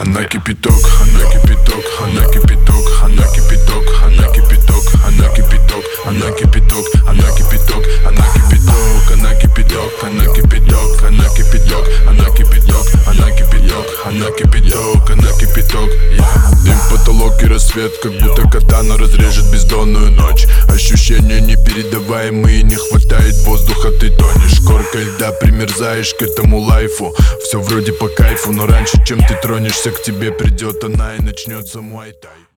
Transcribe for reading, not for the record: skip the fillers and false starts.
Она кипяток, она кипяток, она кипяток, она кипяток, она кипяток, она кипяток, она кипяток, она кипяток, она кипяток, она кипяток, она кипяток, она кипяток, она кипяток, она кипяток, она кипяток, она кипяток. Дым, потолок и рассвет, как будто катана разрежет бездонную ночь. Ощущения непередаваемые, не хватает воздуха, ты тонешь. Коркой льда примерзаешь к этому лайфу. Все вроде по кайфу, но раньше чем ты тронешься, к тебе придет она и начнется муай-тай.